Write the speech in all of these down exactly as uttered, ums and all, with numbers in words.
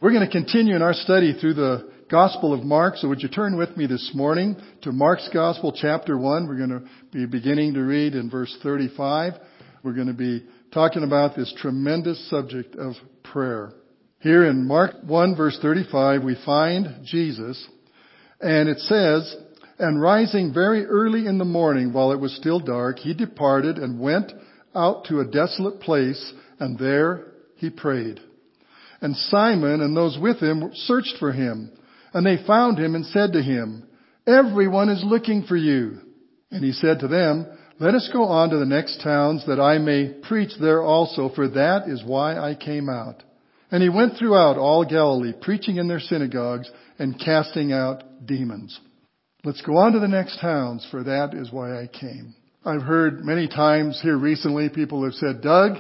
We're going to continue in our study through the Gospel of Mark. So would you turn with me this morning to Mark's Gospel, chapter one. We're going to be beginning to read in verse thirty-five. We're going to be talking about this tremendous subject of prayer. Here in Mark one, verse thirty-five, we find Jesus, and it says, "And rising very early in the morning, while it was still dark, he departed and went out to a desolate place, and there he prayed. And Simon and those with him searched for him, and they found him and said to him, 'Everyone is looking for you.' And he said to them, 'Let us go on to the next towns, that I may preach there also, for that is why I came out.' And he went throughout all Galilee, preaching in their synagogues and casting out demons." Let's go on to the next towns, for that is why I came. I've heard many times here recently, people have said, "Doug,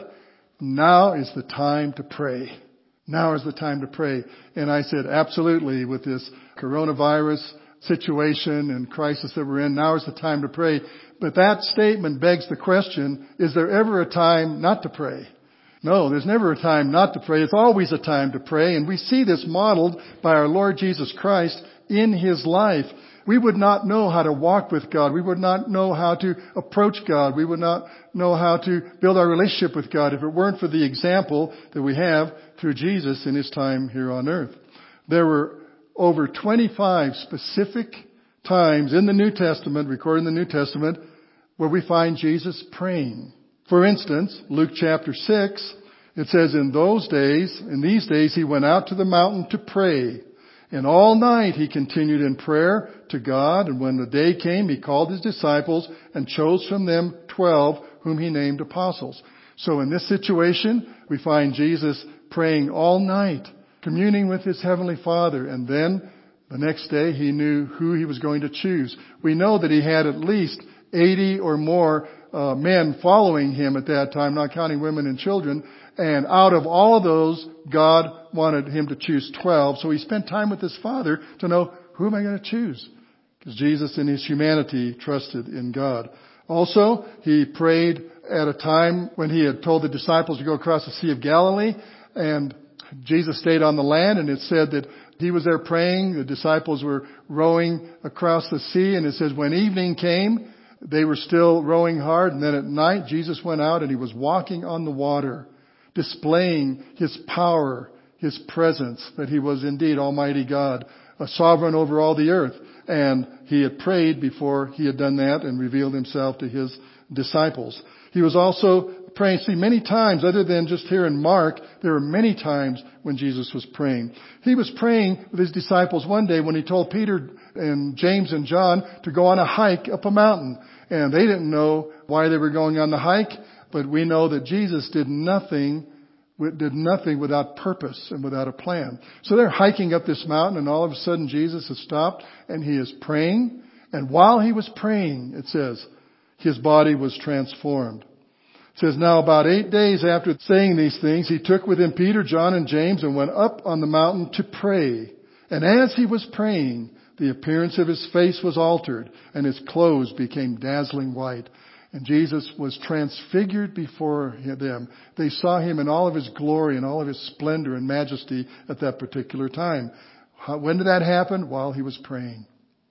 now is the time to pray. Now is the time to pray." And I said, absolutely, with this coronavirus situation and crisis that we're in, now is the time to pray. But that statement begs the question, is there ever a time not to pray? No, there's never a time not to pray. It's always a time to pray. And we see this modeled by our Lord Jesus Christ in His life. We would not know how to walk with God. We would not know how to approach God. We would not know how to build our relationship with God if it weren't for the example that we have through Jesus in His time here on earth. There were over twenty-five specific times in the New Testament, recorded in the New Testament, where we find Jesus praying. For instance, Luke chapter six, it says, "In those days, in these days, he went out to the mountain to pray. And all night he continued in prayer to God. And when the day came, he called his disciples and chose from them twelve, whom he named apostles." So in this situation, we find Jesus praying all night, communing with his heavenly Father. And then the next day he knew who he was going to choose. We know that he had at least eighty or more uh, men following him at that time, not counting women and children. And out of all of those, God wanted him to choose twelve. So he spent time with his Father to know, who am I going to choose? Because Jesus in his humanity trusted in God. Also, he prayed at a time when he had told the disciples to go across the Sea of Galilee. And Jesus stayed on the land, and it said that he was there praying. The disciples were rowing across the sea. And it says when evening came, they were still rowing hard. And then at night, Jesus went out and he was walking on the water, displaying his power, his presence, that he was indeed Almighty God, a sovereign over all the earth. And he had prayed before he had done that and revealed himself to his disciples. He was also praying. See, many times, other than just here in Mark, there were many times when Jesus was praying. He was praying with his disciples one day when he told Peter and James and John to go on a hike up a mountain. And they didn't know why they were going on the hike. But we know that Jesus did nothing, did nothing without purpose and without a plan. So they're hiking up this mountain, and all of a sudden Jesus has stopped and he is praying. And while he was praying, it says, his body was transformed. It says, "Now about eight days after saying these things, he took with him Peter, John, and James and went up on the mountain to pray. And as he was praying, the appearance of his face was altered, and his clothes became dazzling white. And Jesus was transfigured before them. They saw him in all of his glory and all of his splendor and majesty at that particular time." How, when did that happen? While he was praying.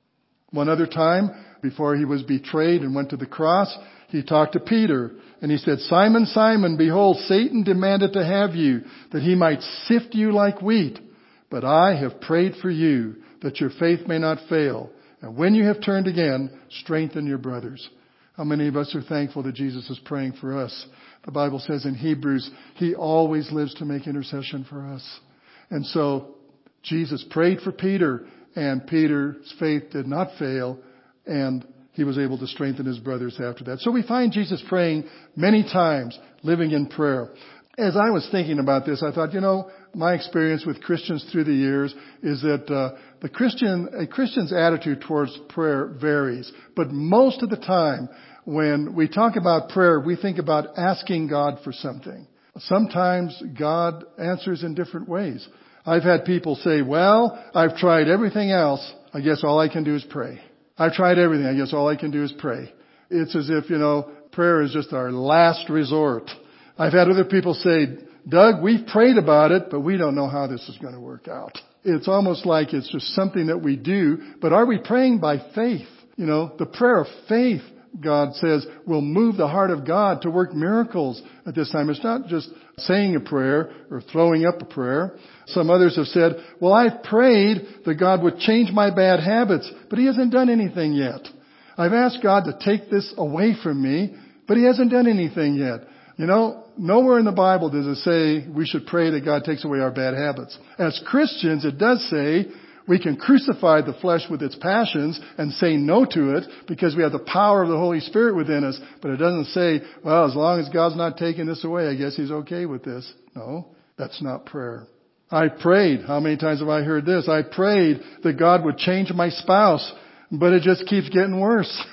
One other time, before he was betrayed and went to the cross, he talked to Peter and he said, "Simon, Simon, behold, Satan demanded to have you, that he might sift you like wheat. But I have prayed for you, that your faith may not fail. And when you have turned again, strengthen your brothers." How many of us are thankful that Jesus is praying for us? The Bible says in Hebrews, he always lives to make intercession for us. And so Jesus prayed for Peter, and Peter's faith did not fail, and he was able to strengthen his brothers after that. So we find Jesus praying many times, living in prayer. As I was thinking about this, I thought, you know, my experience with Christians through the years is that uh, the Christian, a Christian's attitude towards prayer varies. But most of the time, when we talk about prayer, we think about asking God for something. Sometimes God answers in different ways. I've had people say, "Well, I've tried everything else. I guess all I can do is pray. I've tried everything. I guess all I can do is pray." It's as if, you know, prayer is just our last resort. I've had other people say, Doug, we've prayed about it, but we don't know how this is going to work out. It's almost like it's just something that we do, but are we praying by faith? You know, the prayer of faith, God says, will move the heart of God to work miracles at this time. It's not just saying a prayer or throwing up a prayer. Some others have said, well, I've prayed that God would change my bad habits, but He hasn't done anything yet. I've asked God to take this away from me, but He hasn't done anything yet. You know, nowhere in the Bible does it say we should pray that God takes away our bad habits. As Christians, it does say we can crucify the flesh with its passions and say no to it because we have the power of the Holy Spirit within us. But it doesn't say, well, as long as God's not taking this away, I guess He's okay with this. No, that's not prayer. I prayed. How many times have I heard this? I prayed that God would change my spouse, but it just keeps getting worse.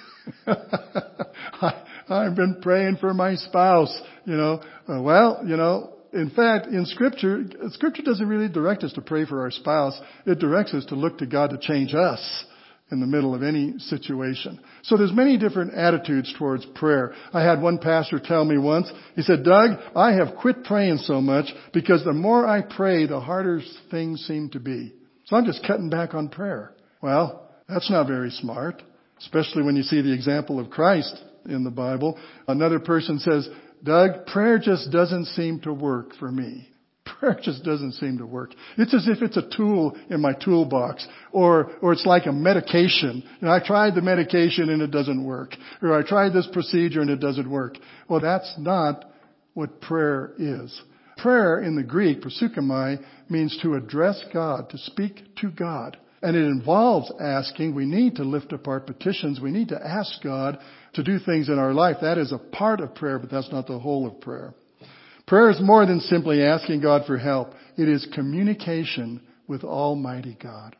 I, I've been praying for my spouse, you know. Uh, well, you know, in fact, in Scripture, Scripture doesn't really direct us to pray for our spouse. It directs us to look to God to change us in the middle of any situation. So there's many different attitudes towards prayer. I had one pastor tell me once, he said, Doug, I have quit praying so much because the more I pray, the harder things seem to be. So I'm just cutting back on prayer. Well, that's not very smart, especially when you see the example of Christ in the Bible. Another person says, Doug, prayer just doesn't seem to work for me. Prayer just doesn't seem to work. It's as if it's a tool in my toolbox, or or it's like a medication. You know, I tried the medication and it doesn't work, or I tried this procedure and it doesn't work. Well, that's not what prayer is. Prayer in the Greek, proseuchomai, means to address God, to speak to God. And it involves asking. We need to lift up our petitions. We need to ask God to do things in our life. That is a part of prayer, but that's not the whole of prayer. Prayer is more than simply asking God for help. It is communication with Almighty God.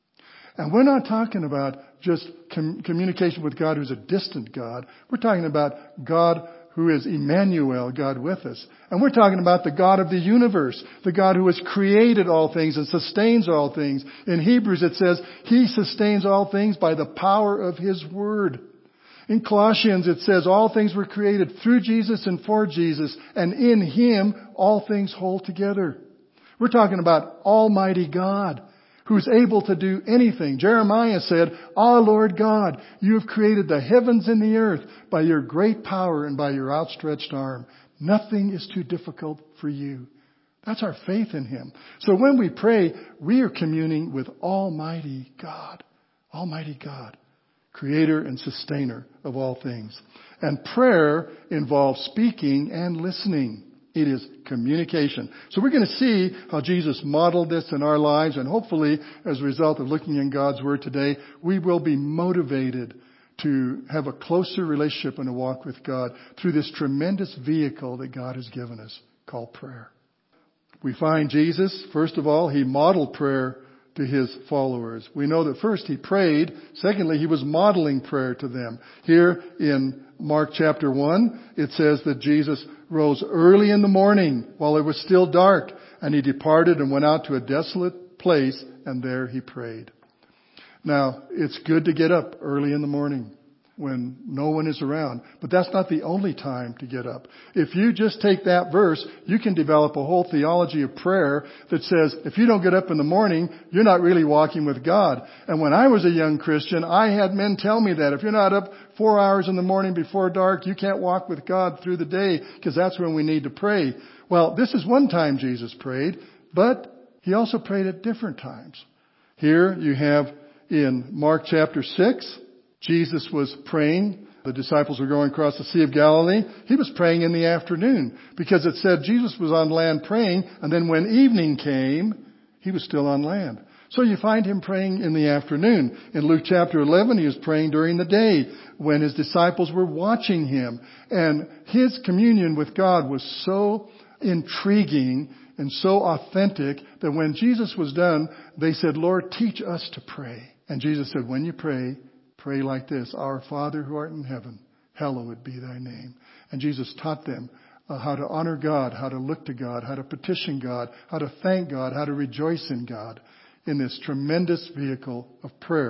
And we're not talking about just com- communication with God who's a distant God. We're talking about God who is Emmanuel, God with us. And we're talking about the God of the universe, the God who has created all things and sustains all things. In Hebrews it says, He sustains all things by the power of His word. In Colossians it says, all things were created through Jesus and for Jesus, and in Him all things hold together. We're talking about Almighty God, who's able to do anything. Jeremiah said, Ah, Lord God, you have created the heavens and the earth by your great power and by your outstretched arm. Nothing is too difficult for you. That's our faith in Him. So when we pray, we are communing with Almighty God. Almighty God, Creator and Sustainer of all things. And prayer involves speaking and listening. It is communication. So we're going to see how Jesus modeled this in our lives, and hopefully, as a result of looking in God's Word today, we will be motivated to have a closer relationship and a walk with God through this tremendous vehicle that God has given us called prayer. We find Jesus, first of all, He modeled prayer to His followers. We know that first He prayed. Secondly, He was modeling prayer to them. Here in Mark chapter one, it says that Jesus rose early in the morning while it was still dark, and He departed and went out to a desolate place, and there He prayed. Now, it's good to get up early in the morning when no one is around, but that's not the only time to get up. If you just take that verse, you can develop a whole theology of prayer that says if you don't get up in the morning, you're not really walking with God. And when I was a young Christian, I had men tell me that if you're not up four hours in the morning before dark, you can't walk with God through the day because that's when we need to pray. Well, this is one time Jesus prayed, but He also prayed at different times. Here you have in Mark chapter six, Jesus was praying. The disciples were going across the Sea of Galilee. He was praying in the afternoon because it said Jesus was on land praying, and then when evening came, He was still on land. So you find Him praying in the afternoon. In Luke chapter eleven, He was praying during the day when His disciples were watching Him. And His communion with God was so intriguing and so authentic that when Jesus was done, they said, Lord, teach us to pray. And Jesus said, when you pray, pray like this, Our Father who art in heaven, hallowed be Thy name. And Jesus taught them uh, how to honor God, how to look to God, how to petition God, how to thank God, how to rejoice in God in this tremendous vehicle of prayer.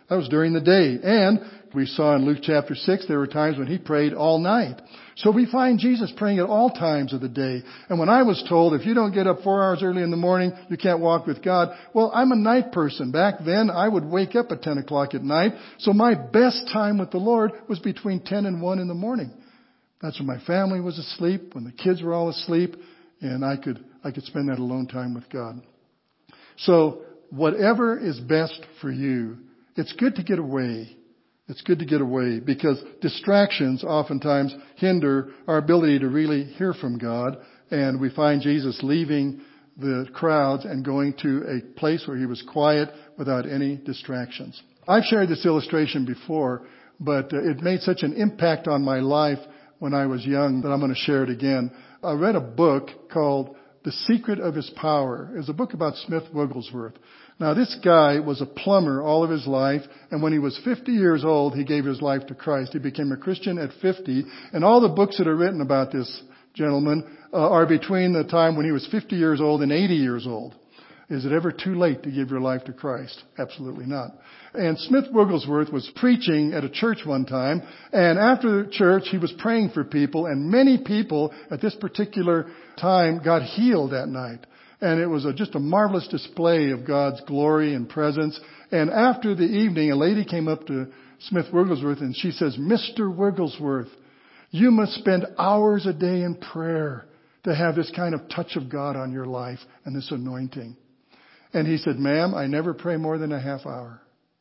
That was during the day. And we saw in Luke chapter six, there were times when he prayed all night. So we find Jesus praying at all times of the day. And when I was told, if you don't get up four hours early in the morning, you can't walk with God. Well, I'm a night person. Back then, I would wake up at ten o'clock at night. So my best time with the Lord was between ten and one in the morning. That's when my family was asleep, when the kids were all asleep, and I could, I could spend that alone time with God. So whatever is best for you, it's good to get away. It's good to get away because distractions oftentimes hinder our ability to really hear from God. And we find Jesus leaving the crowds and going to a place where he was quiet without any distractions. I've shared this illustration before, but it made such an impact on my life when I was young that I'm going to share it again. I read a book called The Secret of His Power. It was a book about Smith Wigglesworth. Now, this guy was a plumber all of his life, and when he was fifty years old, he gave his life to Christ. He became a Christian at fifty, and all the books that are written about this gentleman uh, are between the time when he was fifty years old and eighty years old. Is it ever too late to give your life to Christ? Absolutely not. And Smith Wigglesworth was preaching at a church one time, and after the church, he was praying for people, and many people at this particular time got healed that night. And it was a, just a marvelous display of God's glory and presence. And after the evening, a lady came up to Smith Wigglesworth and she says, Mister Wigglesworth, you must spend hours a day in prayer to have this kind of touch of God on your life and this anointing. And he said, ma'am, I never pray more than a half hour.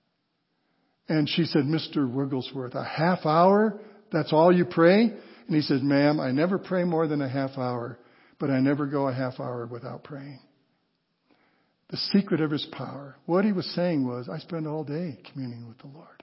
And she said, Mister Wigglesworth, a half hour? That's all you pray? And he said, ma'am, I never pray more than a half hour. But I never go a half hour without praying. The secret of his power. What he was saying was, I spend all day communing with the Lord.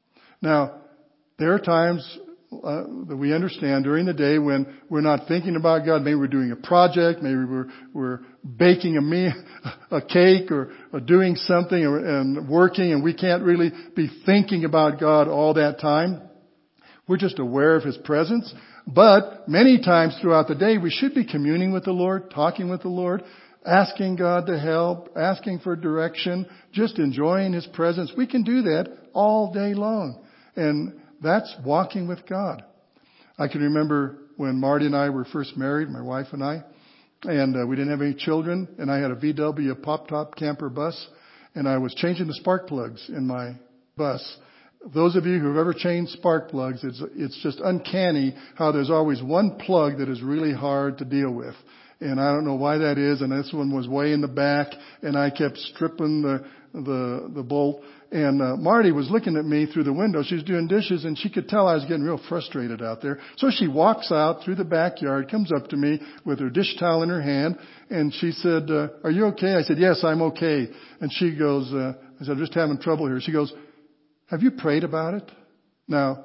Now, there are times uh, that we understand during the day when we're not thinking about God. Maybe we're doing a project. Maybe we're, we're baking a meal, a cake or, or doing something or, and working, and we can't really be thinking about God all that time. We're just aware of his presence. But many times throughout the day, we should be communing with the Lord, talking with the Lord, asking God to help, asking for direction, just enjoying his presence. We can do that all day long. And that's walking with God. I can remember when Marty and I were first married, my wife and I, and uh, we didn't have any children, and I had a V W pop-top camper bus, and I was changing the spark plugs in my bus. Those of you who have ever changed spark plugs, it's, it's just uncanny how there's always one plug that is really hard to deal with. And I don't know why that is. And this one was way in the back, and I kept stripping the the, the bolt. And uh, Marty was looking at me through the window. She was doing dishes, and she could tell I was getting real frustrated out there. So she walks out through the backyard, comes up to me with her dish towel in her hand, and she said, uh, "Are you okay?" I said, "Yes, I'm okay." And she goes, uh, "I said, I'm just having trouble here." She goes, "Have you prayed about it?" Now,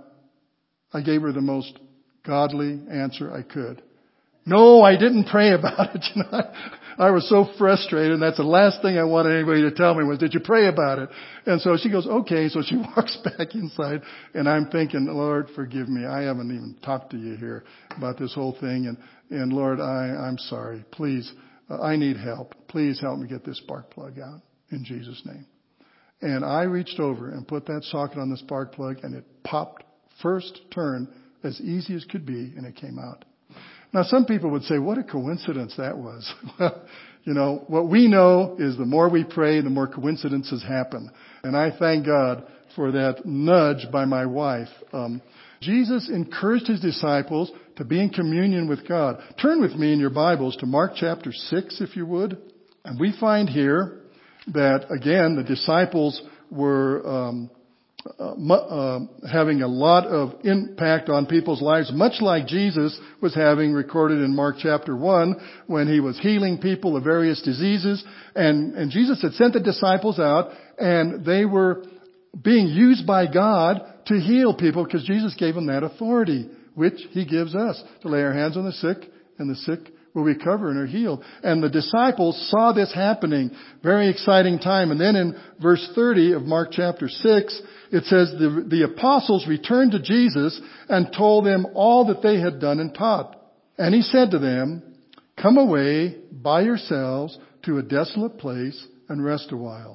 I gave her the most godly answer I could. No, I didn't pray about it. You know, I, I was so frustrated, and that's the last thing I wanted anybody to tell me was, "Did you pray about it?" And so she goes, "Okay." So she walks back inside, and I'm thinking, "Lord, forgive me. I haven't even talked to you here about this whole thing, and and Lord, I I'm sorry. Please, uh, I need help. Please help me get this spark plug out in Jesus' name." And I reached over and put that socket on the spark plug, and it popped first turn as easy as could be, and it came out. Now, some people would say, what a coincidence that was. Well, you know, what we know is the more we pray, the more coincidences happen. And I thank God for that nudge by my wife. Um, Jesus encouraged his disciples to be in communion with God. Turn with me in your Bibles to Mark chapter six, if you would. And we find here that, again, the disciples were um, uh, uh, having a lot of impact on people's lives, much like Jesus was having recorded in Mark chapter one when he was healing people of various diseases. And, and Jesus had sent the disciples out, and they were being used by God to heal people because Jesus gave them that authority, which he gives us, to lay our hands on the sick, and the sick will recover and are healed. And the disciples saw this happening. Very exciting time. And then in verse thirty of Mark chapter six, it says the, the apostles returned to Jesus and told them all that they had done and taught. And he said to them, "Come away by yourselves to a desolate place and rest a while."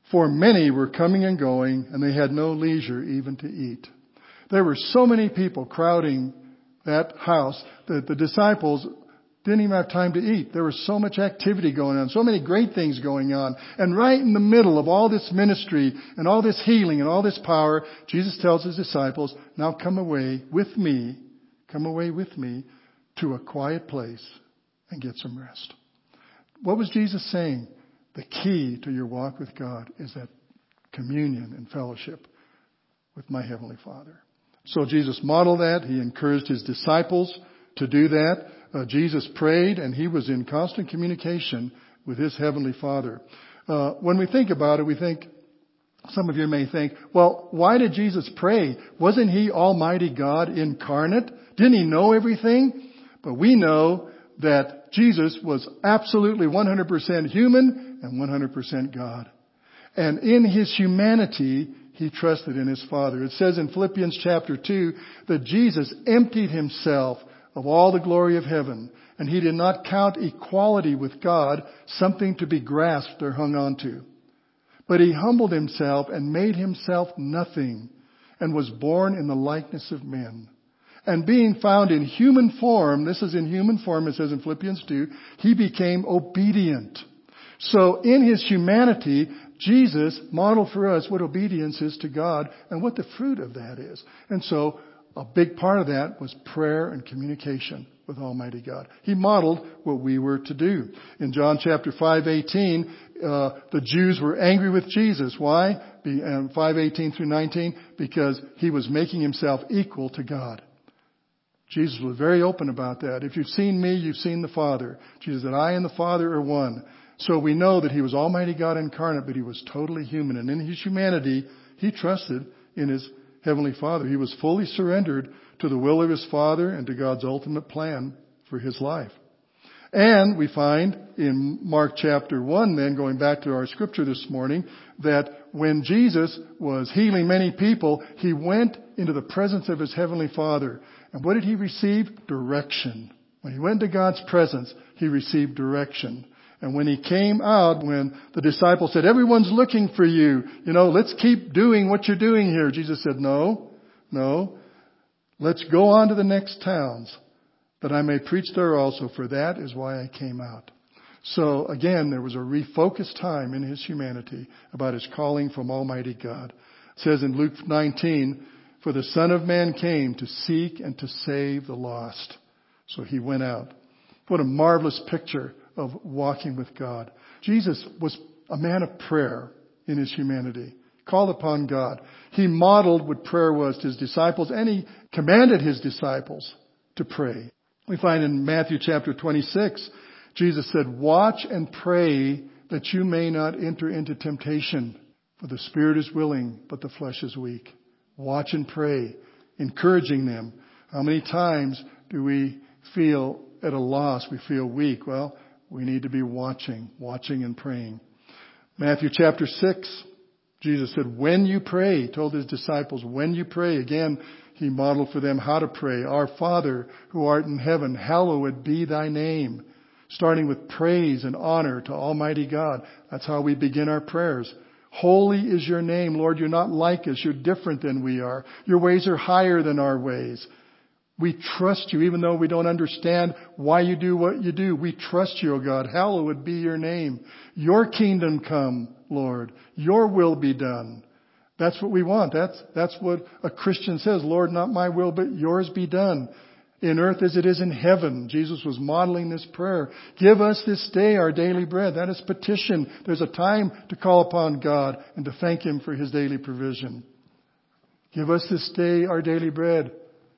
For many were coming and going, and they had no leisure even to eat. There were so many people crowding that house that the disciples didn't even have time to eat. There was so much activity going on, so many great things going on. And right in the middle of all this ministry and all this healing and all this power, Jesus tells his disciples, now come away with me, come away with me to a quiet place and get some rest. What was Jesus saying? The key to your walk with God is that communion and fellowship with my Heavenly Father. So Jesus modeled that. He encouraged his disciples to do that. Uh, Jesus prayed, and he was in constant communication with his Heavenly Father. Uh, when we think about it, we think, some of you may think, well, why did Jesus pray? Wasn't he Almighty God incarnate? Didn't he know everything? But we know that Jesus was absolutely one hundred percent human and one hundred percent God. And in his humanity, he trusted in his Father. It says in Philippians chapter two that Jesus emptied himself of all the glory of heaven, and he did not count equality with God something to be grasped or hung on to. But he humbled himself and made himself nothing, and was born in the likeness of men. And being found in human form, this is in human form, it says in Philippians two, he became obedient. So in his humanity, Jesus modeled for us what obedience is to God and what the fruit of that is. And so a big part of that was prayer and communication with Almighty God. He modeled what we were to do. In John chapter five eighteen, uh, the Jews were angry with Jesus. Why? Be, um, five eighteen through nineteen, because he was making himself equal to God. Jesus was very open about that. If you've seen me, you've seen the Father. Jesus said, I and the Father are one. So we know that he was Almighty God incarnate, but he was totally human. And in his humanity, he trusted in his Heavenly Father. He was fully surrendered to the will of his Father and to God's ultimate plan for his life. And we find in Mark chapter one, then going back to our scripture this morning, that when Jesus was healing many people, he went into the presence of his Heavenly Father. And what did he receive? Direction. When he went to God's presence, he received direction. And when he came out, when the disciples said, everyone's looking for you, you know, let's keep doing what you're doing here. Jesus said, no, no, let's go on to the next towns that I may preach there also, for that is why I came out. So again, there was a refocused time in his humanity about his calling from Almighty God. It says in Luke nineteen, for the Son of Man came to seek and to save the lost. So he went out. What a marvelous picture of walking with God. Jesus was a man of prayer in his humanity, called upon God. He modeled what prayer was to his disciples, and he commanded his disciples to pray. We find in Matthew chapter twenty-six, Jesus said, watch and pray that you may not enter into temptation, for the spirit is willing, but the flesh is weak. Watch and pray, encouraging them. How many times do we feel at a loss? We feel weak. Well, we need to be watching, watching and praying. Matthew chapter six, Jesus said, when you pray, he told his disciples, when you pray, again, he modeled for them how to pray. Our Father who art in heaven, hallowed be thy name. Starting with praise and honor to Almighty God. That's how we begin our prayers. Holy is your name, Lord. You're not like us. You're different than we are. Your ways are higher than our ways. We trust you, even though we don't understand why you do what you do. We trust you, O God. Hallowed be your name. Your kingdom come, Lord. Your will be done. That's what we want. That's, that's what a Christian says. Lord, not my will, but yours be done. In earth as it is in heaven. Jesus was modeling this prayer. Give us this day our daily bread. That is petition. There's a time to call upon God and to thank him for his daily provision. Give us this day our daily bread.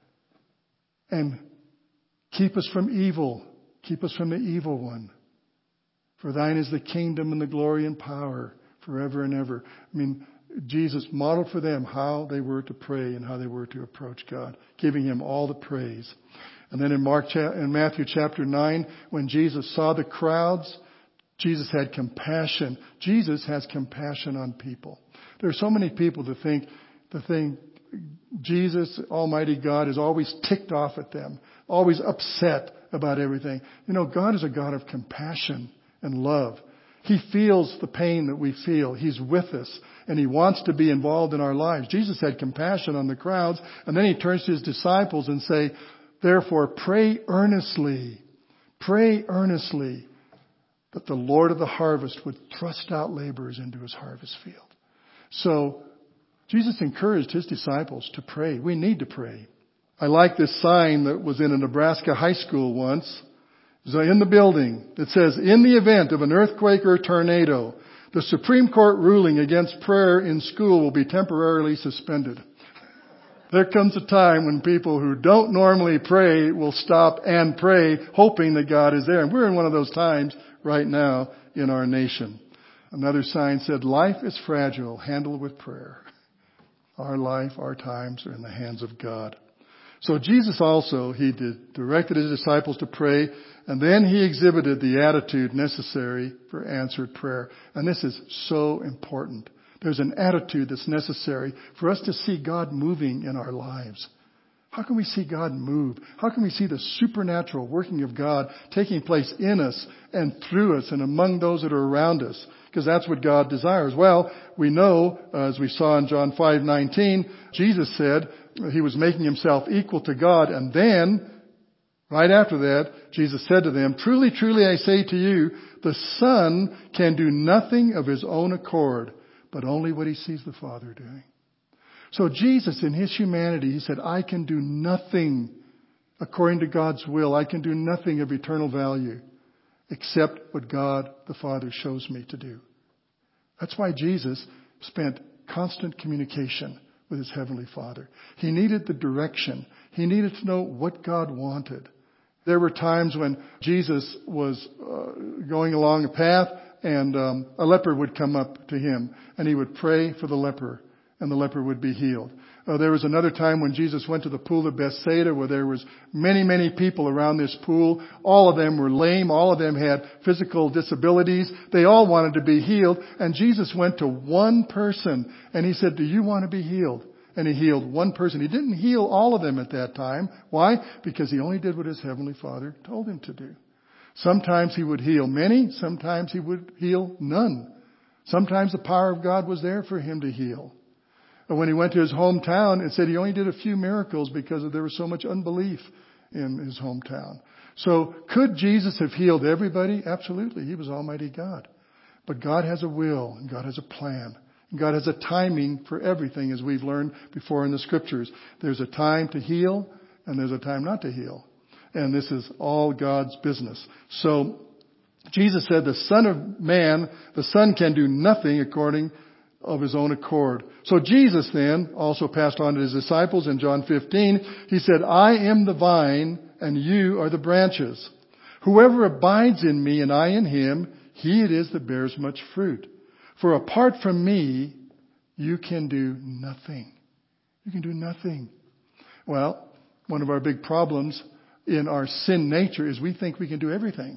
And keep us from evil. Keep us from the evil one. For thine is the kingdom and the glory and power forever and ever. I mean, Jesus modeled for them how they were to pray and how they were to approach God, giving him all the praise. And then in Mark, in Matthew chapter nine, when Jesus saw the crowds, Jesus had compassion. Jesus has compassion on people. There are so many people that think the thing, Jesus, Almighty God, is always ticked off at them, always upset about everything. You know, God is a God of compassion and love. He feels the pain that we feel. He's with us, and He wants to be involved in our lives. Jesus had compassion on the crowds, and then He turns to His disciples and say, therefore, pray earnestly, pray earnestly that the Lord of the harvest would thrust out laborers into His harvest field. So, Jesus encouraged His disciples to pray. We need to pray. I like this sign that was in a Nebraska high school once. So in the building, it says, in the event of an earthquake or a tornado, the Supreme Court ruling against prayer in school will be temporarily suspended. There comes a time when people who don't normally pray will stop and pray, hoping that God is there. And we're in one of those times right now in our nation. Another sign said, life is fragile, handle with prayer. Our life, our times are in the hands of God. So Jesus also, He did, directed His disciples to pray, and then He exhibited the attitude necessary for answered prayer. And this is so important. There's an attitude that's necessary for us to see God moving in our lives. How can we see God move? How can we see the supernatural working of God taking place in us and through us and among those that are around us? Because that's what God desires. Well, we know, as we saw in John five nineteen, Jesus said He was making Himself equal to God. And then, right after that, Jesus said to them, truly, truly, I say to you, the Son can do nothing of His own accord, but only what He sees the Father doing. So Jesus, in His humanity, He said, I can do nothing according to God's will. I can do nothing of eternal value except what God the Father shows me to do. That's why Jesus spent constant communication with His Heavenly Father. He needed the direction. He needed to know what God wanted. There were times when Jesus was uh, going along a path and um, a leper would come up to Him and He would pray for the leper and the leper would be healed. Uh, there was another time when Jesus went to the pool of Bethsaida where there was many, many people around this pool. All of them were lame. All of them had physical disabilities. They all wanted to be healed. And Jesus went to one person and He said, do you want to be healed? And He healed one person. He didn't heal all of them at that time. Why? Because He only did what His Heavenly Father told Him to do. Sometimes He would heal many. Sometimes He would heal none. Sometimes the power of God was there for Him to heal. But when He went to His hometown, it said He only did a few miracles because there was so much unbelief in His hometown. So could Jesus have healed everybody? Absolutely. He was Almighty God. But God has a will and God has a plan. And God has a timing for everything, as we've learned before in the Scriptures. There's a time to heal and there's a time not to heal. And this is all God's business. So Jesus said the Son of Man, the Son can do nothing according of His own accord. So Jesus then also passed on to His disciples in John fifteen. He said, I am the vine and you are the branches. Whoever abides in me and I in him, he it is that bears much fruit. For apart from me, you can do nothing. You can do nothing. Well, one of our big problems in our sin nature is we think we can do everything.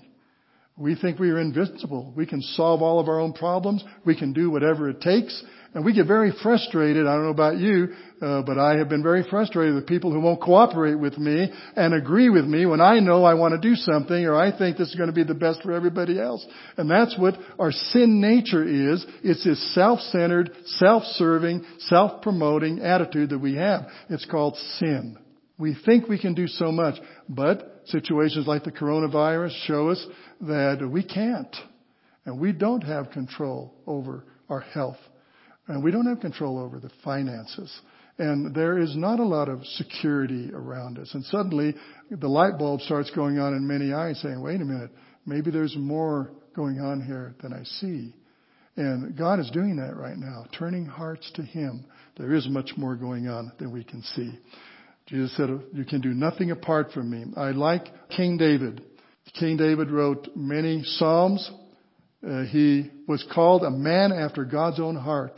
We think we are invincible. We can solve all of our own problems. We can do whatever it takes. And we get very frustrated. I don't know about you, uh, but I have been very frustrated with people who won't cooperate with me and agree with me when I know I want to do something or I think this is going to be the best for everybody else. And that's what our sin nature is. It's this self-centered, self-serving, self-promoting attitude that we have. It's called sin. We think we can do so much, but situations like the coronavirus show us that we can't. And we don't have control over our health. And we don't have control over the finances. And there is not a lot of security around us. And suddenly the light bulb starts going on in many eyes saying, wait a minute, maybe there's more going on here than I see. And God is doing that right now, turning hearts to Him. There is much more going on than we can see. Jesus said, you can do nothing apart from me. I like King David. King David wrote many Psalms. Uh, he was called a man after God's own heart.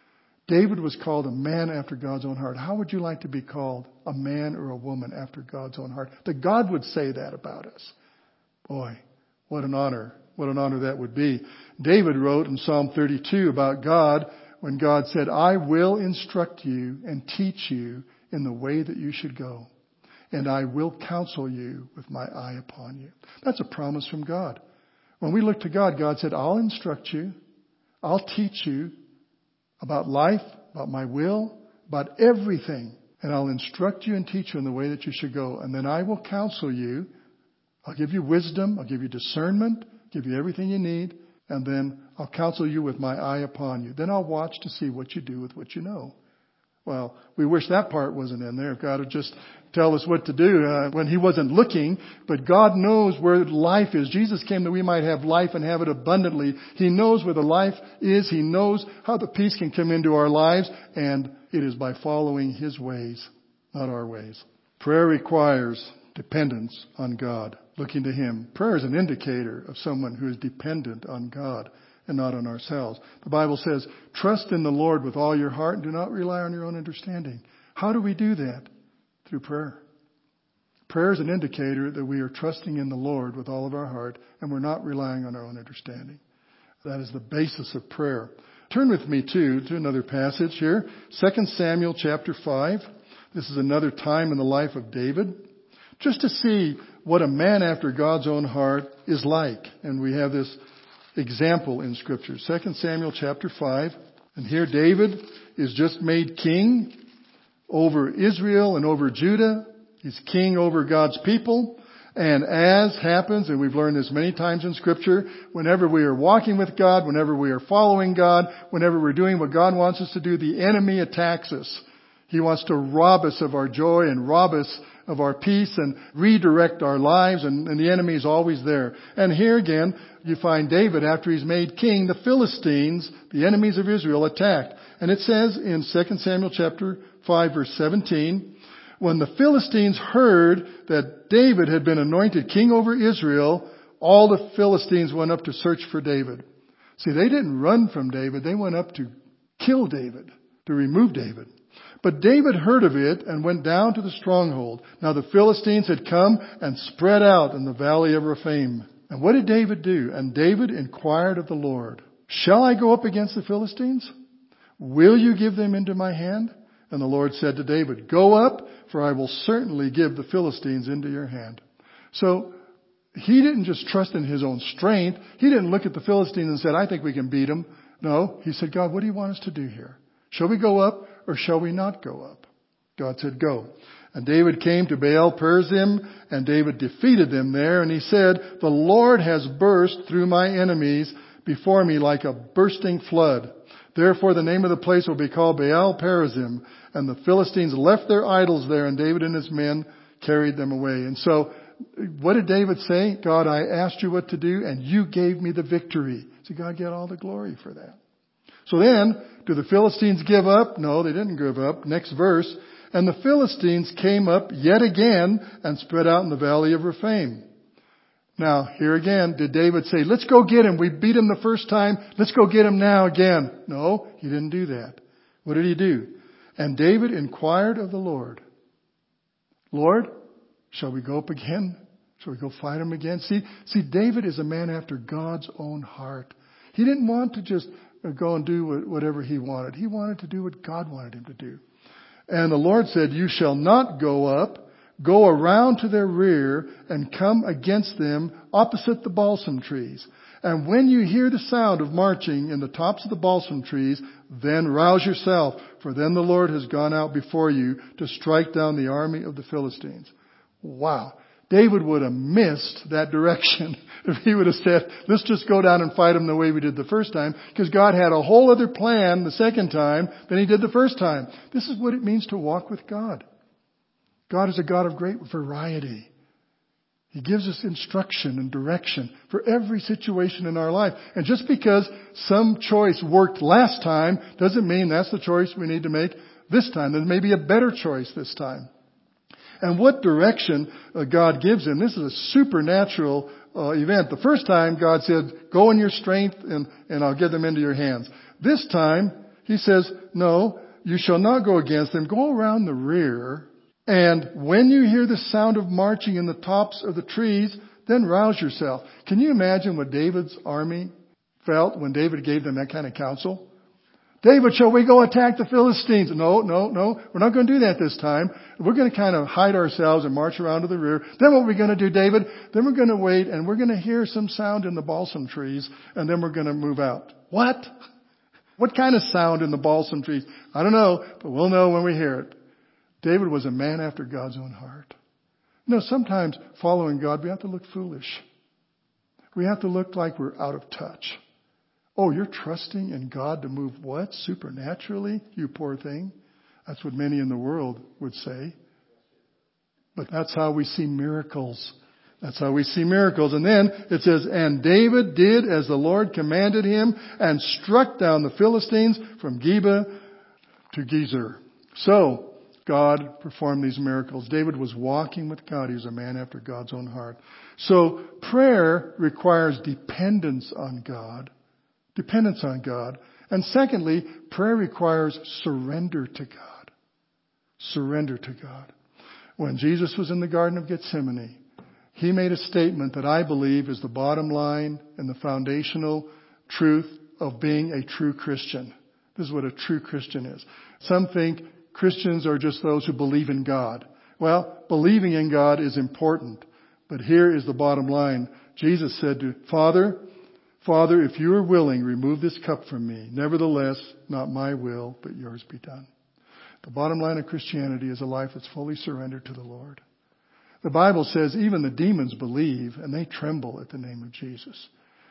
David was called a man after God's own heart. How would you like to be called a man or a woman after God's own heart? That God would say that about us. Boy, what an honor. What an honor that would be. David wrote in Psalm thirty-two about God when God said, I will instruct you and teach you in the way that you should go. And I will counsel you with my eye upon you. That's a promise from God. When we look to God, God said, I'll instruct you. I'll teach you about life, about my will, about everything. And I'll instruct you and teach you in the way that you should go. And then I will counsel you. I'll give you wisdom. I'll give you discernment. Give you everything you need. And then I'll counsel you with my eye upon you. Then I'll watch to see what you do with what you know. Well, we wish that part wasn't in there. If God would just tell us what to do uh, when He wasn't looking. But God knows where life is. Jesus came that we might have life and have it abundantly. He knows where the life is. He knows how the peace can come into our lives. And it is by following His ways, not our ways. Prayer requires dependence on God, looking to Him. Prayer is an indicator of someone who is dependent on God and not on ourselves. The Bible says, trust in the Lord with all your heart and do not rely on your own understanding. How do we do that? Through prayer. Prayer is an indicator that we are trusting in the Lord with all of our heart and we're not relying on our own understanding. That is the basis of prayer. Turn with me too to another passage here. Second Samuel chapter five. This is another time in the life of David. Just to see what a man after God's own heart is like. And we have this example in Scripture. Second Samuel chapter five. And here David is just made king over Israel and over Judah. He's king over God's people. And as happens, and we've learned this many times in Scripture, whenever we are walking with God, whenever we are following God, whenever we're doing what God wants us to do, the enemy attacks us. He wants to rob us of our joy and rob us of our peace and redirect our lives, and, and the enemy is always there. And here again, you find David, after he's made king, the Philistines, the enemies of Israel, attacked. And it says in Second Samuel chapter five, verse seventeen, when the Philistines heard that David had been anointed king over Israel, all the Philistines went up to search for David. See, they didn't run from David. They went up to kill David, to remove David. But David heard of it and went down to the stronghold. Now the Philistines had come and spread out in the valley of Rephaim. And what did David do? And David inquired of the Lord, shall I go up against the Philistines? Will you give them into my hand? And the Lord said to David, go up, for I will certainly give the Philistines into your hand. So he didn't just trust in his own strength. He didn't look at the Philistines and said, I think we can beat them. No, he said, God, what do you want us to do here? Shall we go up or shall we not go up? God said, go. And David came to Baal Perazim, and David defeated them there. And he said, the Lord has burst through my enemies before me like a bursting flood. Therefore the name of the place will be called Baal Perazim. And the Philistines left their idols there, and David and his men carried them away. And so, what did David say? God, I asked you what to do, and you gave me the victory. So God get all the glory for that. So then, do the Philistines give up? No, they didn't give up. Next verse. And the Philistines came up yet again and spread out in the valley of Rephaim. Now, here again, did David say, let's go get him. We beat him the first time. Let's go get him now again. No, he didn't do that. What did he do? And David inquired of the Lord, Lord, shall we go up again? Shall we go fight him again? See, see, David is a man after God's own heart. He didn't want to just go and do whatever he wanted. He wanted to do what God wanted him to do. And the Lord said, you shall not go up. Go around to their rear and come against them opposite the balsam trees. And when you hear the sound of marching in the tops of the balsam trees, then rouse yourself, for then the Lord has gone out before you to strike down the army of the Philistines. Wow. David would have missed that direction if he would have said, let's just go down and fight them the way we did the first time, because God had a whole other plan the second time than he did the first time. This is what it means to walk with God. God is a God of great variety. He gives us instruction and direction for every situation in our life. And just because some choice worked last time doesn't mean that's the choice we need to make this time. There may be a better choice this time. And what direction uh, God gives him, this is a supernatural uh, event. The first time God said, go in your strength and, and I'll give them into your hands. This time he says, no, you shall not go against them. Go around the rear. And when you hear the sound of marching in the tops of the trees, then rouse yourself. Can you imagine what David's army felt when David gave them that kind of counsel? David, shall we go attack the Philistines? No, no, no. We're not going to do that this time. We're going to kind of hide ourselves and march around to the rear. Then what are we going to do, David? Then we're going to wait and we're going to hear some sound in the balsam trees and then we're going to move out. What? What kind of sound in the balsam trees? I don't know, but we'll know when we hear it. David was a man after God's own heart. You know, sometimes following God, we have to look foolish. We have to look like we're out of touch. Oh, you're trusting in God to move what? Supernaturally? You poor thing. That's what many in the world would say. But that's how we see miracles. That's how we see miracles. And then it says, and David did as the Lord commanded him and struck down the Philistines from Geba to Gezer. So God performed these miracles. David was walking with God. He was a man after God's own heart. So prayer requires dependence on God. Dependence on God. And secondly, prayer requires surrender to God. Surrender to God. When Jesus was in the Garden of Gethsemane, He made a statement that I believe is the bottom line and the foundational truth of being a true Christian. This is what a true Christian is. Some think Christians are just those who believe in God. Well, believing in God is important. But here is the bottom line. Jesus said to Father, Father, if you are willing, remove this cup from me. Nevertheless, not my will, but yours be done. The bottom line of Christianity is a life that's fully surrendered to the Lord. The Bible says even the demons believe and they tremble at the name of Jesus.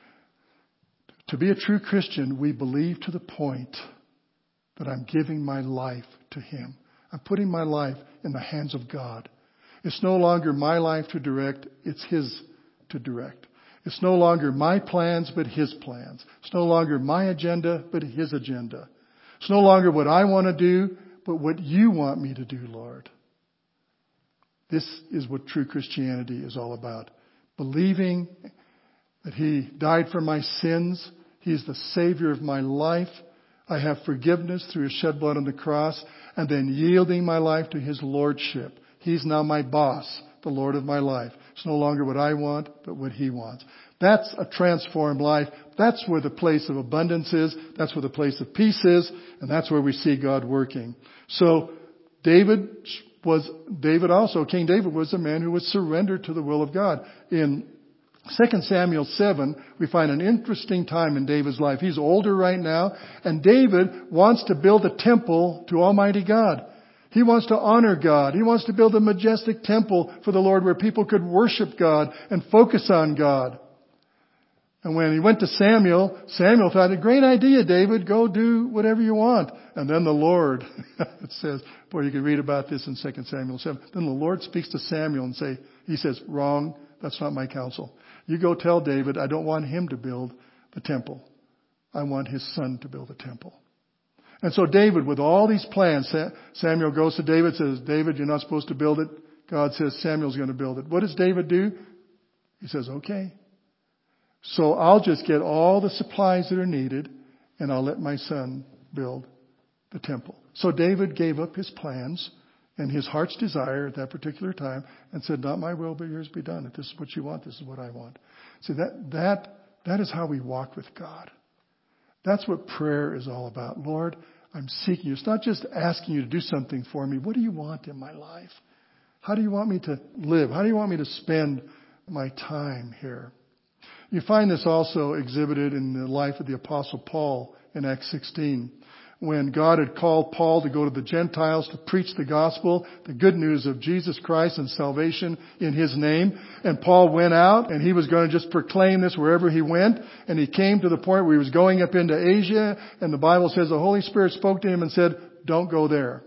To be a true Christian, we believe to the point that I'm giving my life to Him. I'm putting my life in the hands of God. It's no longer my life to direct, it's His to direct. It's no longer my plans, but His plans. It's no longer my agenda, but His agenda. It's no longer what I want to do, but what you want me to do, Lord. This is what true Christianity is all about. Believing that He died for my sins. He's the Savior of my life. I have forgiveness through His shed blood on the cross. And then yielding my life to His Lordship. He's now my boss, the Lord of my life. It's no longer what I want, but what He wants. That's a transformed life. That's where the place of abundance is. That's where the place of peace is. And that's where we see God working. So David was, David also, King David was a man who was surrendered to the will of God. In Second Samuel seven, we find an interesting time in David's life. He's older right now, and David wants to build a temple to Almighty God. He wants to honor God. He wants to build a majestic temple for the Lord where people could worship God and focus on God. And when he went to Samuel, Samuel thought, a great idea, David. Go do whatever you want. And then the Lord, it says, boy, you can read about this in Second Samuel seven. Then the Lord speaks to Samuel and say, he says, wrong. That's not my counsel. You go tell David, I don't want him to build the temple. I want his son to build the temple. And so David, with all these plans, Samuel goes to David, says, David, you're not supposed to build it. God says Samuel's going to build it. What does David do? He says, okay. So I'll just get all the supplies that are needed and I'll let my son build the temple. So David gave up his plans and his heart's desire at that particular time and said, not my will, but yours be done. If this is what you want, this is what I want. See, that, that, that is how we walk with God. That's what prayer is all about. Lord, I'm seeking you. It's not just asking you to do something for me. What do you want in my life? How do you want me to live? How do you want me to spend my time here? You find this also exhibited in the life of the Apostle Paul in Acts sixteen. When God had called Paul to go to the Gentiles to preach the gospel, the good news of Jesus Christ and salvation in His name. And Paul went out and he was going to just proclaim this wherever he went. And he came to the point where he was going up into Asia. And the Bible says the Holy Spirit spoke to him and said, don't go there.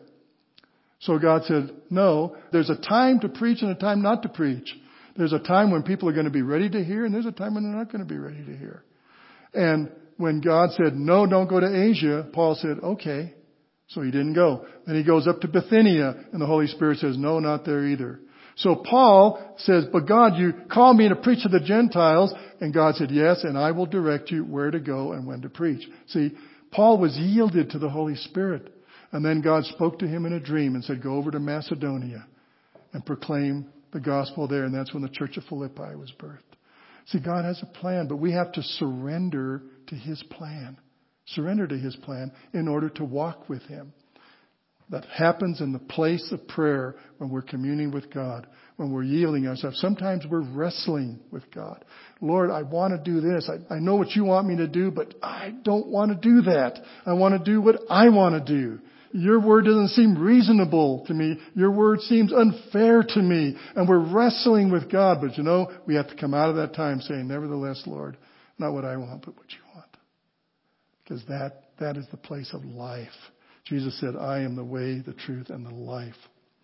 So God said, no, there's a time to preach and a time not to preach. There's a time when people are going to be ready to hear and there's a time when they're not going to be ready to hear. And when God said, no, don't go to Asia, Paul said, okay. So he didn't go. Then he goes up to Bithynia and the Holy Spirit says, no, not there either. So Paul says, but God, you called me to preach to the Gentiles. And God said, yes, and I will direct you where to go and when to preach. See, Paul was yielded to the Holy Spirit. And then God spoke to him in a dream and said, go over to Macedonia and proclaim the gospel there. And that's when the church of Philippi was birthed. See, God has a plan, but we have to surrender to His plan. Surrender to His plan in order to walk with Him. That happens in the place of prayer when we're communing with God, when we're yielding ourselves. Sometimes we're wrestling with God. Lord, I want to do this. I, I know what you want me to do, but I don't want to do that. I want to do what I want to do. Your word doesn't seem reasonable to me. Your word seems unfair to me. And we're wrestling with God. But you know, we have to come out of that time saying, nevertheless, Lord, not what I want, but what you want. Because that, that is the place of life. Jesus said, I am the way, the truth, and the life.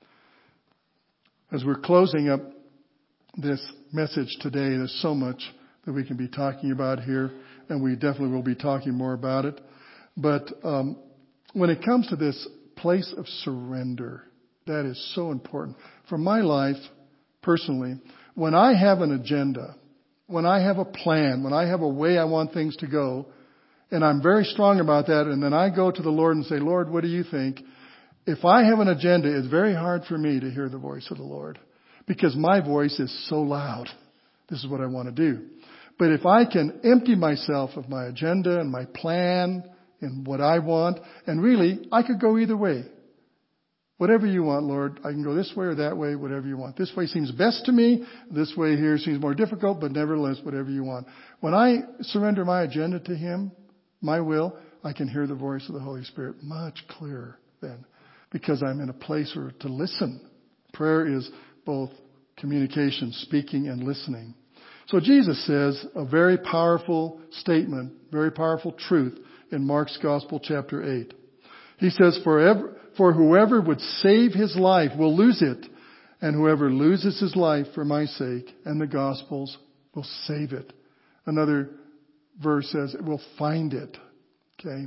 As we're closing up this message today, there's so much that we can be talking about here, and we definitely will be talking more about it. But um, when it comes to this place of surrender, that is so important. For my life, personally, when I have an agenda, when I have a plan, when I have a way I want things to go, and I'm very strong about that, and then I go to the Lord and say, Lord, what do you think? If I have an agenda, it's very hard for me to hear the voice of the Lord because my voice is so loud. This is what I want to do. But if I can empty myself of my agenda and my plan and what I want, and really, I could go either way. Whatever you want, Lord, I can go this way or that way, whatever you want. This way seems best to me. This way here seems more difficult, but nevertheless, whatever you want. When I surrender my agenda to Him, my will, I can hear the voice of the Holy Spirit much clearer then because I'm in a place where to listen. Prayer is both communication, speaking and listening. So Jesus says a very powerful statement, very powerful truth in Mark's Gospel chapter eight. He says, "For for whoever would save his life will lose it, and whoever loses his life for my sake and the Gospel's will save it." Another verse says it will find it. Okay.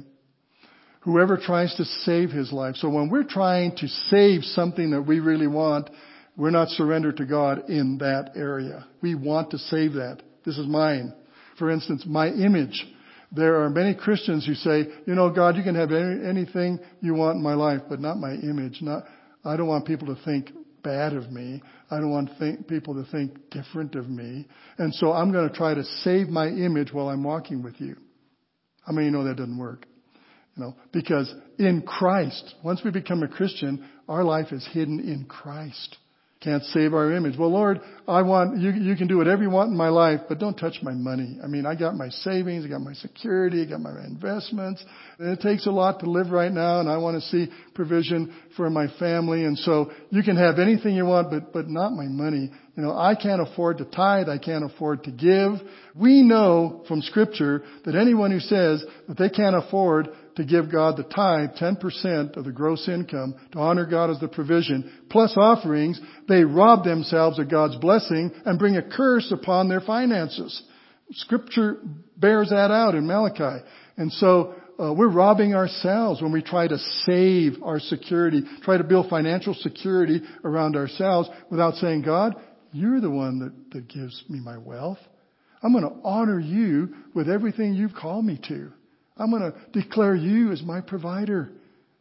Whoever tries to save his life. So when we're trying to save something that we really want, we're not surrendered to God in that area. We want to save that. This is mine. For instance, my image. There are many Christians who say, you know, God, you can have any, anything you want in my life, but not my image. Not, I don't want people to think bad of me. I don't want think, people to think different of me. And so I'm going to try to save my image while I'm walking with you. How many know that doesn't work? You know, because in Christ, once we become a Christian, our life is hidden in Christ. Can't save our image. Well, Lord, I want you. You can do whatever you want in my life, but don't touch my money. I mean, I got my savings, I got my security, I got my investments. And it takes a lot to live right now, and I want to see provision for my family. And so you can have anything you want, but but not my money. You know, I can't afford to tithe. I can't afford to give. We know from Scripture that anyone who says that they can't afford to give God the tithe, ten percent of the gross income, to honor God as the provision, plus offerings, they rob themselves of God's blessing and bring a curse upon their finances. Scripture bears that out in Malachi. And so uh, we're robbing ourselves when we try to save our security, try to build financial security around ourselves without saying, God, you're the one that, that gives me my wealth. I'm going to honor you with everything you've called me to. I'm going to declare you as my provider.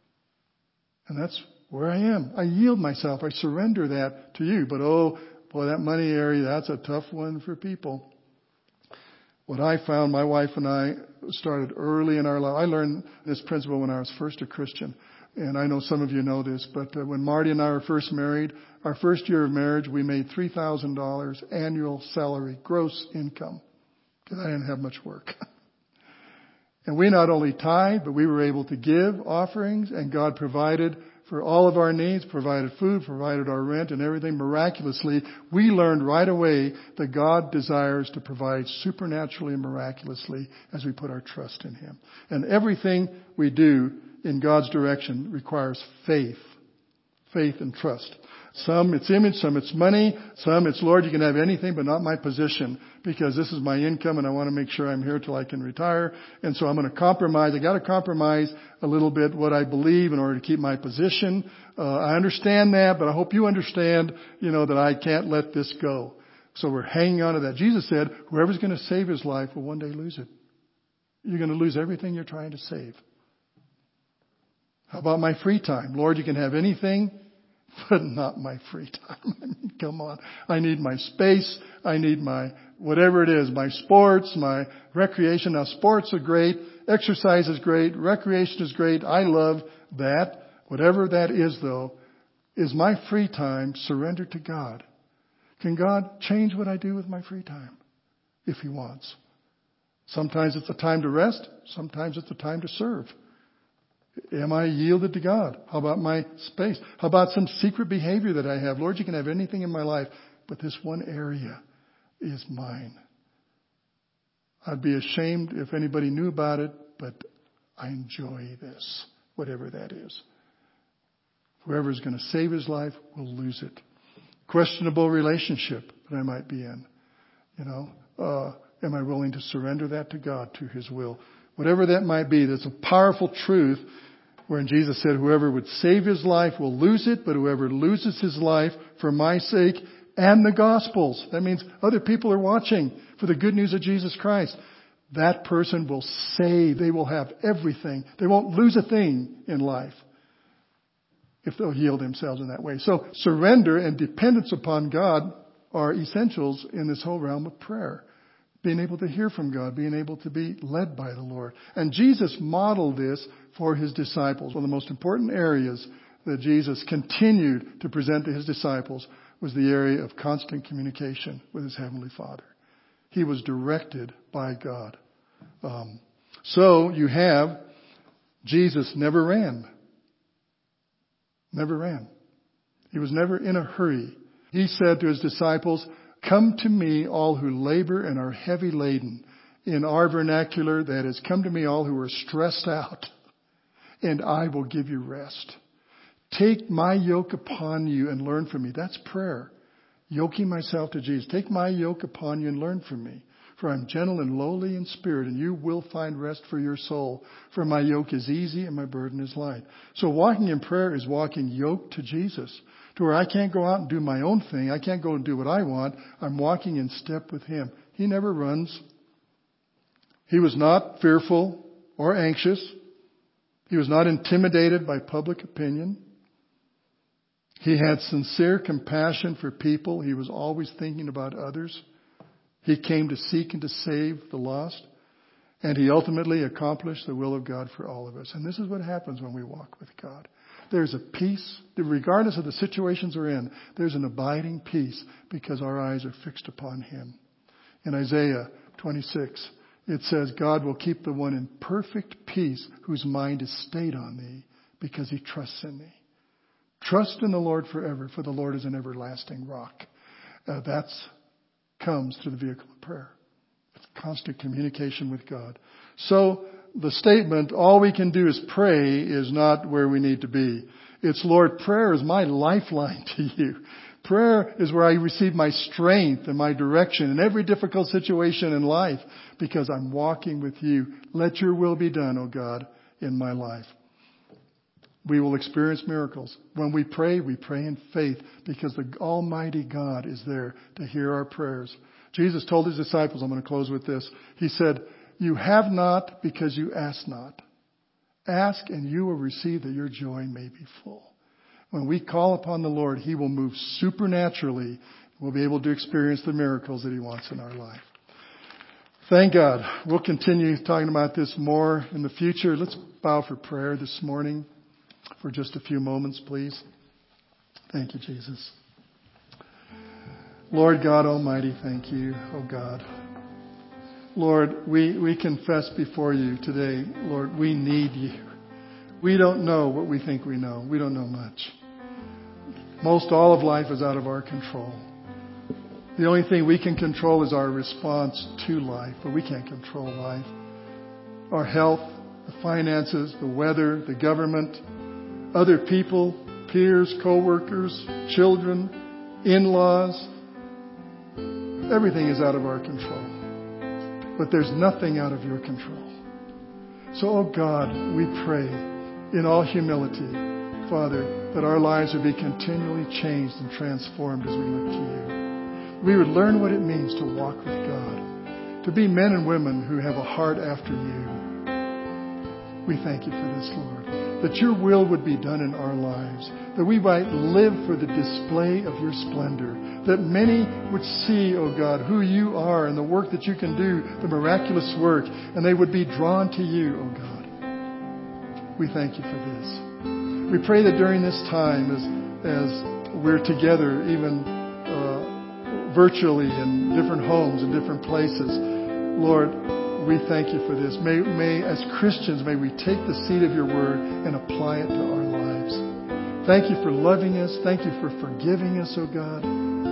And that's where I am. I yield myself. I surrender that to you. But oh, boy, that money area, that's a tough one for people. What I found, my wife and I started early in our life. I learned this principle when I was first a Christian. And I know some of you know this, but uh, when Marty and I were first married, our first year of marriage, we made three thousand dollars annual salary, gross income, because I didn't have much work. And we not only tithed, but we were able to give offerings, and God provided for all of our needs, provided food, provided our rent and everything miraculously. We learned right away that God desires to provide supernaturally and miraculously as we put our trust in Him. And everything we do in God's direction requires faith. Faith and trust. Some it's image, some it's money, some it's, Lord, you can have anything but not my position, because this is my income and I want to make sure I'm here till I can retire. And so I'm going to compromise. I got to compromise a little bit what I believe in order to keep my position. Uh, I understand that, but I hope you understand, you know, that I can't let this go. So we're hanging on to that. Jesus said, whoever's going to save his life will one day lose it. You're going to lose everything you're trying to save. How about my free time? Lord, you can have anything, but not my free time. I mean, come on. I need my space. I need my, whatever it is, my sports, my recreation. Now, sports are great. Exercise is great. Recreation is great. I love that. Whatever that is, though, is my free time surrendered to God. Can God change what I do with my free time if He wants? Sometimes it's a time to rest. Sometimes it's a time to serve. Am I yielded to God? How about my space? How about some secret behavior that I have? Lord, you can have anything in my life, but this one area is mine. I'd be ashamed if anybody knew about it, but I enjoy this, whatever that is. Whoever's going to save his life will lose it. Questionable relationship that I might be in. You know, uh, am I willing to surrender that to God, to His will? Whatever that might be, there's a powerful truth wherein Jesus said, whoever would save his life will lose it, but whoever loses his life for my sake and the gospel's, that means other people are watching for the good news of Jesus Christ, that person will save. They will have everything. They won't lose a thing in life if they'll yield themselves in that way. So surrender and dependence upon God are essentials in this whole realm of prayer. Being able to hear from God, being able to be led by the Lord. And Jesus modeled this for His disciples. One of the most important areas that Jesus continued to present to His disciples was the area of constant communication with His Heavenly Father. He was directed by God. Um, so you have Jesus never ran. Never ran. He was never in a hurry. He said to His disciples, come to me, all who labor and are heavy laden. In our vernacular, that is, come to me, all who are stressed out, and I will give you rest. Take my yoke upon you and learn from me. That's prayer. Yoking myself to Jesus. Take my yoke upon you and learn from me. For I'm gentle and lowly in spirit, and you will find rest for your soul. For my yoke is easy and my burden is light. So walking in prayer is walking yoked to Jesus. To where I can't go out and do my own thing. I can't go and do what I want. I'm walking in step with Him. He never runs. He was not fearful or anxious. He was not intimidated by public opinion. He had sincere compassion for people. He was always thinking about others. He came to seek and to save the lost. And He ultimately accomplished the will of God for all of us. And this is what happens when we walk with God. There's a peace, regardless of the situations we're in, there's an abiding peace because our eyes are fixed upon Him. In Isaiah twenty-six, it says, God will keep the one in perfect peace whose mind is stayed on Thee because he trusts in Thee. Trust in the Lord forever, for the Lord is an everlasting rock. Uh, that's comes through the vehicle of prayer. It's constant communication with God. So the statement, all we can do is pray, is not where we need to be. It's, Lord, prayer is my lifeline to you. Prayer is where I receive my strength and my direction in every difficult situation in life because I'm walking with you. Let your will be done, O God, in my life. We will experience miracles. When we pray, we pray in faith because the Almighty God is there to hear our prayers. Jesus told His disciples, I'm going to close with this. He said, you have not because you ask not. Ask and you will receive that your joy may be full. When we call upon the Lord, He will move supernaturally. We'll be able to experience the miracles that He wants in our life. Thank God. We'll continue talking about this more in the future. Let's bow for prayer this morning for just a few moments, please. Thank you, Jesus. Lord God Almighty, thank you, oh God. Lord, we, we confess before you today, Lord, we need you. We don't know what we think we know. We don't know much. Most all of life is out of our control. The only thing we can control is our response to life, but we can't control life. Our health, the finances, the weather, the government, other people, peers, co-workers, children, in-laws. Everything is out of our control. But there's nothing out of your control. So, oh God, we pray in all humility, Father, that our lives would be continually changed and transformed as we look to you. We would learn what it means to walk with God, to be men and women who have a heart after you. We thank you for this, Lord. that your will would be done in our lives, that we might live for the display of your splendor, that many would see, oh God, who you are and the work that you can do, the miraculous work, and they would be drawn to you, oh God. We thank you for this. We pray that during this time, as, as we're together, even uh, virtually in different homes and different places, Lord, we thank you for this. May, may, as Christians, may we take the seed of your word and apply it to our lives. Thank you for loving us. Thank you for forgiving us, oh God.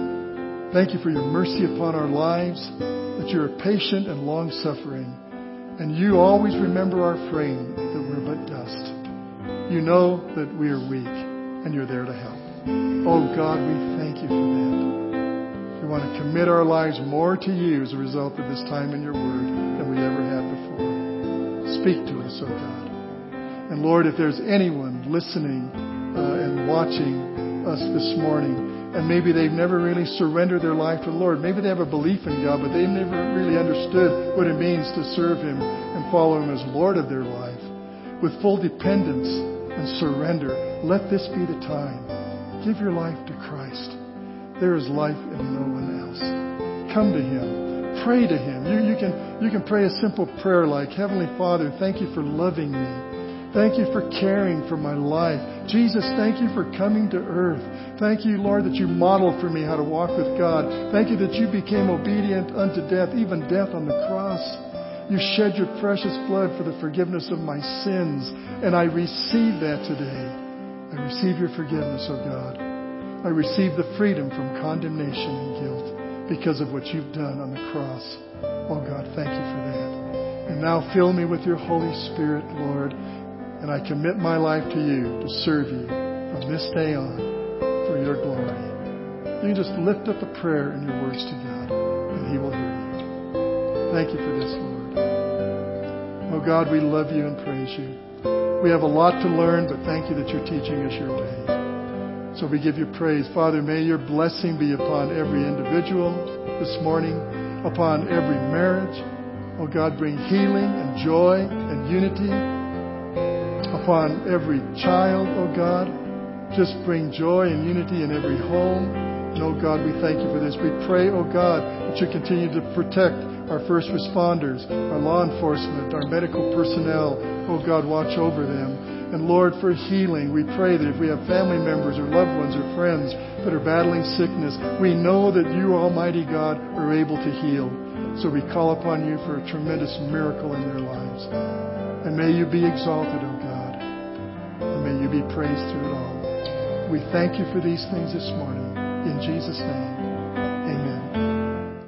Thank you for your mercy upon our lives, that you are patient and long-suffering. And you always remember our frame, that we're but dust. You know that we are weak, and you're there to help. Oh God, we thank you for that. We want to commit our lives more to you as a result of this time in your word than we ever have before. Speak to us, oh God. And Lord, if there's anyone listening uh, and watching us this morning, and maybe they've never really surrendered their life to the Lord, maybe they have a belief in God, but they've never really understood what it means to serve Him and follow Him as Lord of their life, with full dependence and surrender, let this be the time. Give your life to Christ. There is life in no one else. Come to Him. Pray to Him. You, you can, you can pray a simple prayer like, Heavenly Father, thank you for loving me. Thank you for caring for my life. Jesus, thank you for coming to earth. Thank you, Lord, that you modeled for me how to walk with God. Thank you that you became obedient unto death, even death on the cross. You shed your precious blood for the forgiveness of my sins. And I receive that today. I receive your forgiveness, oh God. I receive the freedom from condemnation and guilt because of what you've done on the cross. Oh God, thank you for that. And now fill me with your Holy Spirit, Lord, and I commit my life to you to serve you from this day on for your glory. You can just lift up a prayer in your words to God, and He will hear you. Thank you for this, Lord. Oh God, we love you and praise you. We have a lot to learn, but thank you that you're teaching us your way. So we give you praise. Father, may your blessing be upon every individual this morning, upon every marriage. Oh God, bring healing and joy and unity upon every child, oh God. Just bring joy and unity in every home. And oh God, we thank you for this. We pray, oh God, that you continue to protect our first responders, our law enforcement, our medical personnel. Oh God, watch over them. And Lord, for healing, we pray that if we have family members or loved ones or friends that are battling sickness, we know that you, Almighty God, are able to heal. So we call upon you for a tremendous miracle in their lives. And may you be exalted, O God. And may you be praised through it all. We thank you for these things this morning. In Jesus' name.